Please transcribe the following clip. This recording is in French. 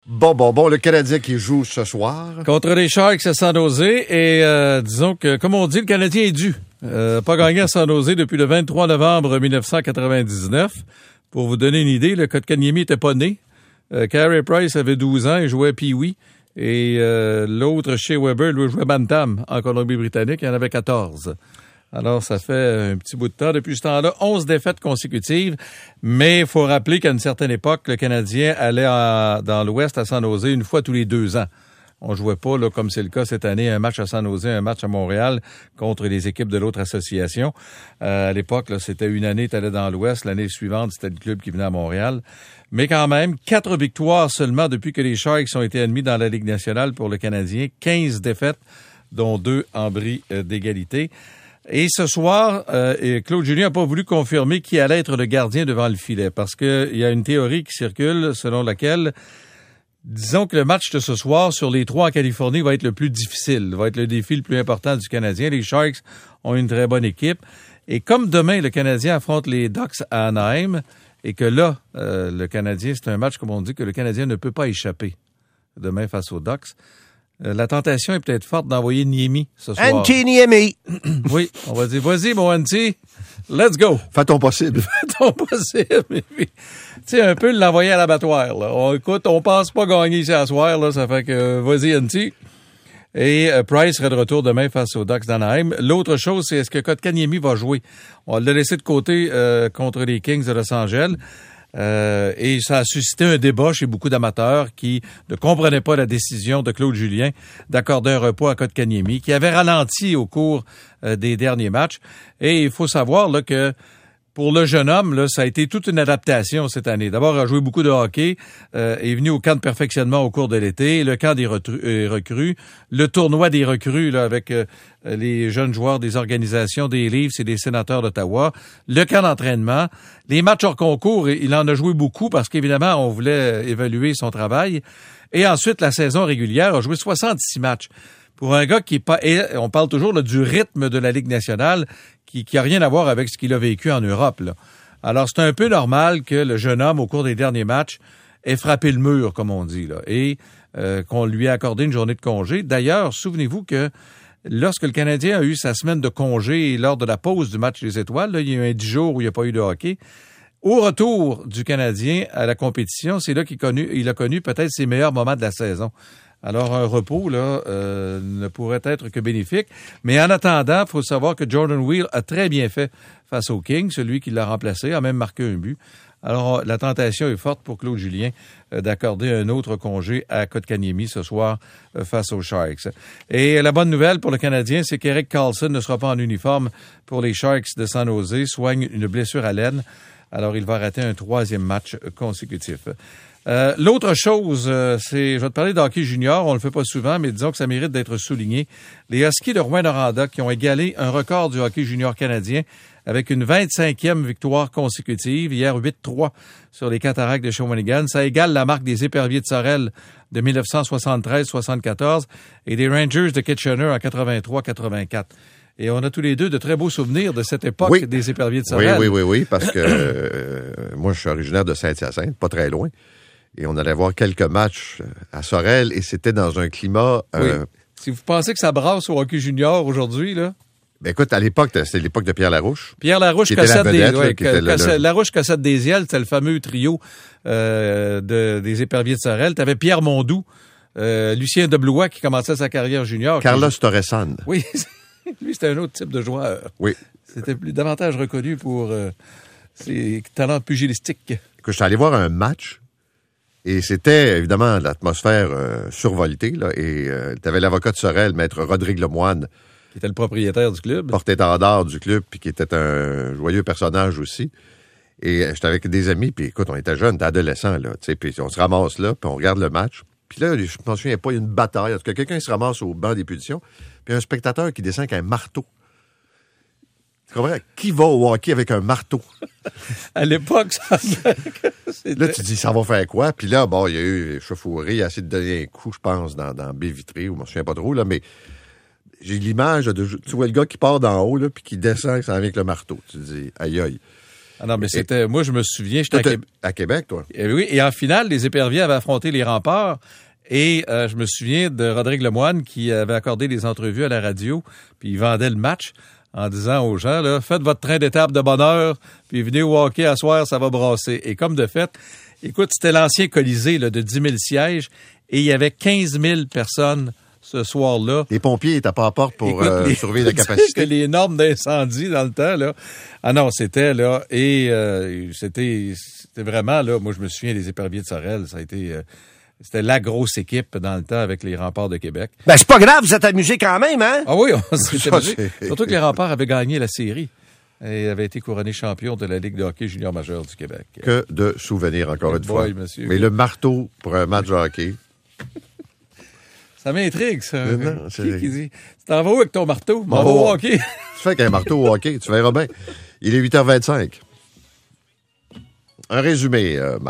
Bon, le Canadien qui joue ce soir. Contre les Sharks à San Jose. Et disons que, comme on dit, le Canadien est dû. Pas gagné à San Jose depuis le 23 novembre 1999. Pour vous donner une idée, le Kotkaniemi était pas né. Carey Price avait 12 ans et jouait Pee-wee. Et l'autre, Shea Weber, lui, jouait Bantam en Colombie-Britannique. Il en avait 14. Alors, ça fait un petit bout de temps. Depuis ce temps-là, 11 défaites consécutives. Mais il faut rappeler qu'à une certaine époque, le Canadien allait dans l'Ouest à San Jose une fois tous les 2 ans. On jouait pas, là, comme c'est le cas cette année, un match à San Jose, un match à Montréal contre les équipes de l'autre association. À l'époque, là, c'était une année, tu allais dans l'Ouest. L'année suivante, c'était le club qui venait à Montréal. Mais quand même, 4 victoires seulement depuis que les Sharks ont été admis dans la Ligue nationale pour le Canadien. 15 défaites, dont 2 en bris d'égalité. Et ce soir, Claude Julien n'a pas voulu confirmer qui allait être le gardien devant le filet parce qu'il y a une théorie qui circule selon laquelle, disons que le match de ce soir sur les 3 en Californie va être le plus difficile, va être le défi le plus important du Canadien. Les Sharks ont une très bonne équipe. Et comme demain, le Canadien affronte les Ducks à Anaheim et que là, le Canadien, c'est un match, comme on dit, que le Canadien ne peut pas échapper demain face aux Ducks. La tentation est peut-être forte d'envoyer Niemi ce soir. Antti Niemi. Oui, on va dire, vas-y, mon Antti, let's go. Fais ton possible. Fais ton possible. Tu sais, un peu l'envoyer à l'abattoir, là. Écoute, on pense pas gagner ici à soir, là. Ça fait que, vas-y, Antti. Et Price serait de retour demain face aux Ducks d'Anaheim. L'autre chose, c'est est-ce que Kotkaniemi va jouer? On l'a laissé de côté contre les Kings de Los Angeles. Et ça a suscité un débat chez beaucoup d'amateurs qui ne comprenaient pas la décision de Claude Julien d'accorder un repos à Kotkaniemi, qui avait ralenti au cours des derniers matchs. Et il faut savoir là que pour le jeune homme, là, ça a été toute une adaptation cette année. D'abord, il a joué beaucoup de hockey, est venu au camp de perfectionnement au cours de l'été, le camp des recrues, le tournoi des recrues là, avec les jeunes joueurs des organisations des Leafs et des Sénateurs d'Ottawa, le camp d'entraînement, les matchs hors concours, il en a joué beaucoup parce qu'évidemment, on voulait évaluer son travail. Et ensuite, la saison régulière, a joué 66 matchs. Pour un gars qui est pas... Et on parle toujours là, du rythme de la Ligue nationale qui a rien à voir avec ce qu'il a vécu en Europe. Là. Alors, c'est un peu normal que le jeune homme, au cours des derniers matchs, ait frappé le mur, comme on dit, là, et qu'on lui ait accordé une journée de congé. D'ailleurs, souvenez-vous que lorsque le Canadien a eu sa semaine de congé lors de la pause du match des Étoiles, là, il y a eu un 10 jours où il n'y a pas eu de hockey. Au retour du Canadien à la compétition, c'est là qu'il a connu peut-être ses meilleurs moments de la saison. Alors, un repos, là, ne pourrait être que bénéfique. Mais en attendant, il faut savoir que Jordan Wheel a très bien fait face aux Kings. Celui qui l'a remplacé a même marqué un but. Alors, la tentation est forte pour Claude Julien d'accorder un autre congé à Kotkaniemi ce soir face aux Sharks. Et la bonne nouvelle pour le Canadien, c'est qu'Eric Karlsson ne sera pas en uniforme pour les Sharks de San Jose, soigne une blessure à l'aine. Alors, il va rater un 3e match consécutif. L'autre chose, c'est, je vais te parler de hockey junior, on le fait pas souvent, mais disons que ça mérite d'être souligné. Les Huskies de Rouyn-Noranda qui ont égalé un record du hockey junior canadien avec une 25e victoire consécutive, hier 8-3 sur les Cataractes de Shawinigan. Ça égale la marque des Éperviers de Sorel de 1973-74 et des Rangers de Kitchener en 83-84. Et on a tous les deux de très beaux souvenirs de cette époque des Éperviers de Sorel. Oui, parce que moi, je suis originaire de Saint-Hyacinthe, pas très loin. Et on allait voir quelques matchs à Sorel et c'était dans un climat... Si vous pensez que ça brasse au hockey junior aujourd'hui, là... Ben écoute, à l'époque, c'était l'époque de Pierre Larouche. Pierre Larouche, Larouche, Cossette Desiel, c'était le fameux trio des Éperviers de Sorel. T'avais Pierre Mondoux, Lucien Deblois qui commençait sa carrière junior. Carlos Torresan. Oui, lui, c'était un autre type de joueur. Oui. C'était davantage reconnu pour ses talents pugilistiques. Je suis allé voir un match et c'était évidemment l'atmosphère survoltée. Là, et tu avais l'avocat de Sorel, maître Rodrigue Lemoine, qui était le propriétaire du club. Porte-étendard du club, puis qui était un joyeux personnage aussi. Et j'étais avec des amis, puis écoute, on était jeunes, on était adolescents, là, tu sais, puis on se ramasse là, puis on regarde le match. Puis là, je m'en souviens pas, il y a une bataille. En tout cas, quelqu'un se ramasse au banc des punitions, puis un spectateur qui descend avec un marteau. Tu comprends? Qui va au hockey avec un marteau? À l'époque, ça... Là, tu dis, ça va faire quoi? Puis là, bon, il y a eu échauffouré, il a essayé de donner un coup, je pense, dans baie vitrée, ou je me souviens pas trop, là, mais j'ai l'image de, tu vois le gars qui part d'en haut, là, puis qui descend, ça avec le marteau. Tu te dis, aïe, aïe. Ah non, mais c'était... Moi, je me souviens, j'étais à Québec, toi? Et oui, et en finale, les Éperviers avaient affronté les Remparts. Et je me souviens de Rodrigue Lemoine qui avait accordé des entrevues à la radio, puis il vendait le match en disant aux gens, là, faites votre train d'étape de bonne heure, puis venez au hockey à soir, ça va brasser. Et comme de fait, écoute, c'était l'ancien Colisée là, de 10 000 sièges, et il y avait 15 000 personnes ce soir-là. Les pompiers étaient pas à porte pour surveiller la capacité. Les normes d'incendie dans le temps, là. Ah non, c'était, là, et c'était vraiment, là, moi je me souviens des Éperviers de Sorel, ça a été... C'était la grosse équipe dans le temps avec les Remparts de Québec. Ben, c'est pas grave, vous êtes amusés quand même, hein? Ah oui, on s'est amusés. Surtout que les Remparts avaient gagné la série et avaient été couronnés champions de la Ligue de hockey junior majeur du Québec. Que de souvenirs, encore une fois. Monsieur. Mais le marteau pour un match de hockey... Ça m'intrigue, ça. Non, qui dit? Tu t'en vas où avec ton marteau? M'en va au hockey. Tu fais qu'un marteau au hockey, tu verras bien. Il est 8h25. Un résumé, Marc.